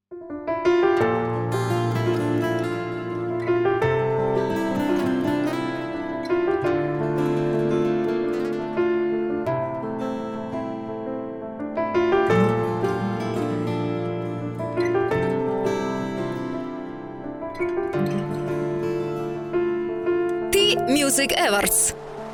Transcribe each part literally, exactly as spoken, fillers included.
Music Awards.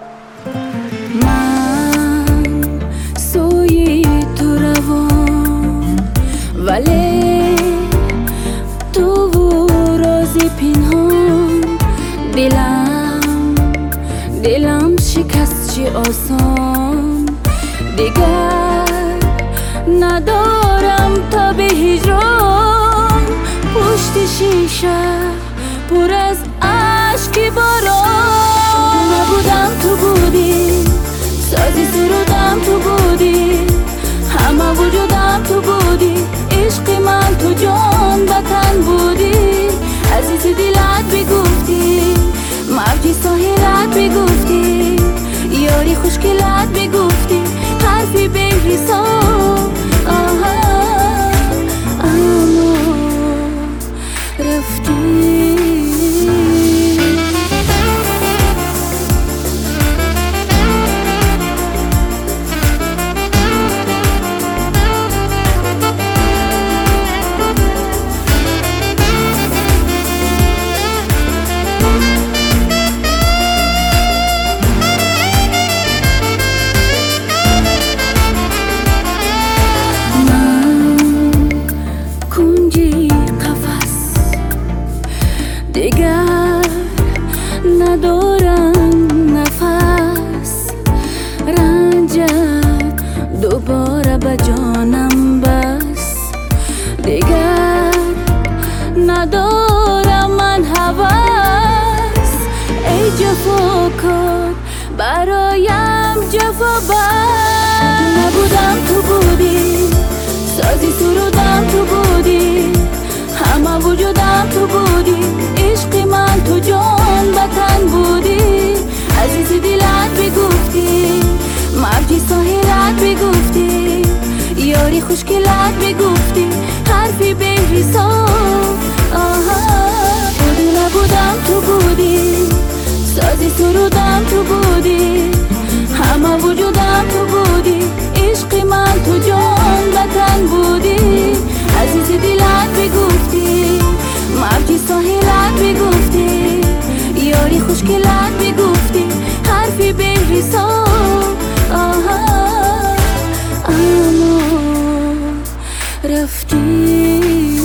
من سوی تو روان ولی تو رازی پنهان دلم دلم شکست چی آسان دیگر ندارم تا به هجران پشت شیشه پر از عشق باران نبودم تو بودی سازی سرودم تو بودی همه وجودم تو بودی عشق من تو جان وطن بودی عزیز دلت بگفتی موجی ساحلت بگفتی یاری خوشگلت بگفتی حرفی به حساب اما رفتی دیگر ندارم نفس رنجت دوباره به جانم بس دیگر ندارم من هوس ای جفاکار برایم جفا بر نبودم تو بودی سازی سرودم تو بودی همه وجودم تو بودی عشق من تو جان وطن بودی عزیز دلت بگفتی موجی ساحلت بگفتی یاری خوشگلت بگفتی حرفی به حساب بودی نبودم تو بودی سازی سرودم تو بودی همه وجودم تو بودی عشق من تو جان وطن بودی عزیز دلت بگفتی موجی ساحلت بگفتی یاری خوشگلت بگفتی حرفی به حساب اما رفتی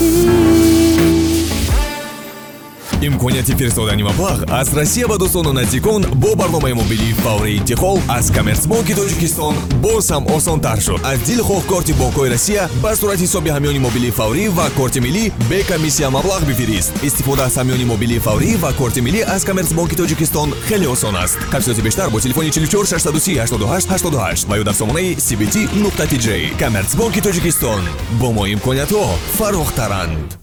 имконияти фирстодани маблағ аз Россия ба дӯстону наздикон бо барномаи мобилии фаврии интиқол аз Коммерцбанки Тоҷикистон боз ҳам осонтар шуд. Аз дили хоҳ корти Бонкои Россия ба сурати ҳисоби ҳамёни мобилии фаврӣ ва корти миллӣ бе комиссия маблағ бифирист. Истифода аз ҳамёни мобилии фаврӣ ва корти миллӣ аз Коммерцбанки Тоҷикистон хеле осон аст. Тафсилоти бештар бо телефони чилу чор шашсаду си ҳаштоду ҳашт ҳаштоду ҳашт ва ё дар сомонаи си би ти нуқта ти ҷей. Коммерцбанки Тоҷикистон бо мо имкониятҳо фарохтаранд.